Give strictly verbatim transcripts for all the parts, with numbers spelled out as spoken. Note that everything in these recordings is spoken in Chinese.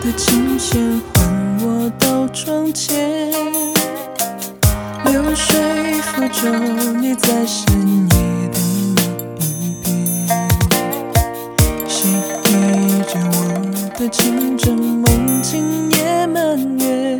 的琴弦换我到窗前，流水浮舟，你在深夜的那一边，谁依着我的情真梦境也满月，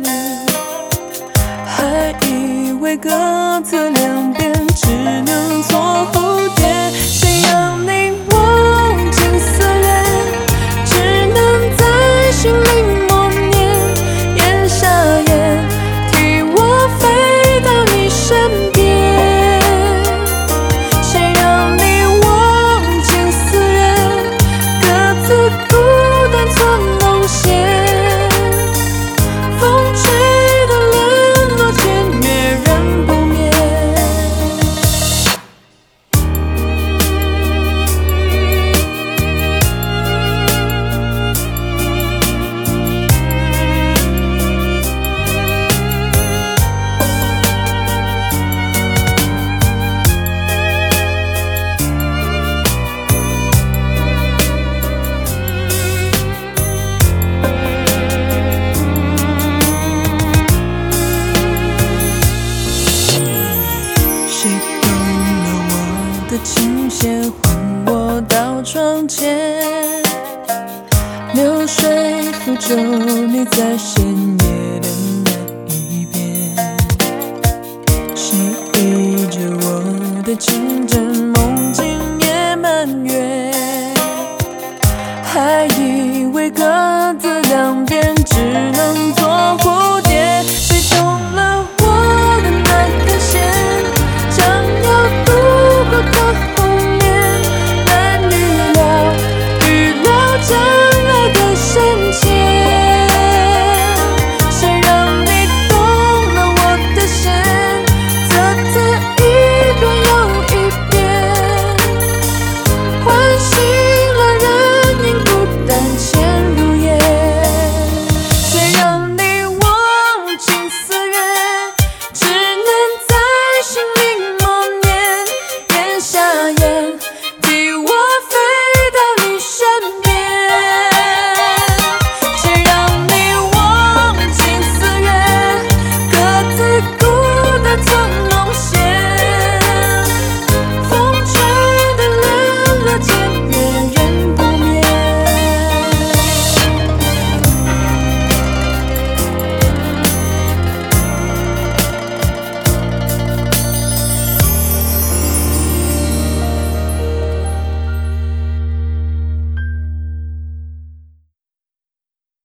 还以为各自两边只能做蝴蝶，谁让你忘情思恋，只能在心里默念，咽下咽，替我飞到你身边。谁让你忘情思恋，各自孤单做梦线，风吹的联络签约人不灭。谁动了我的琴弦，换我到窗前，流水浮舟，你在深夜的那一边，谁依着我的情真梦境也满月，还以为各自两边只能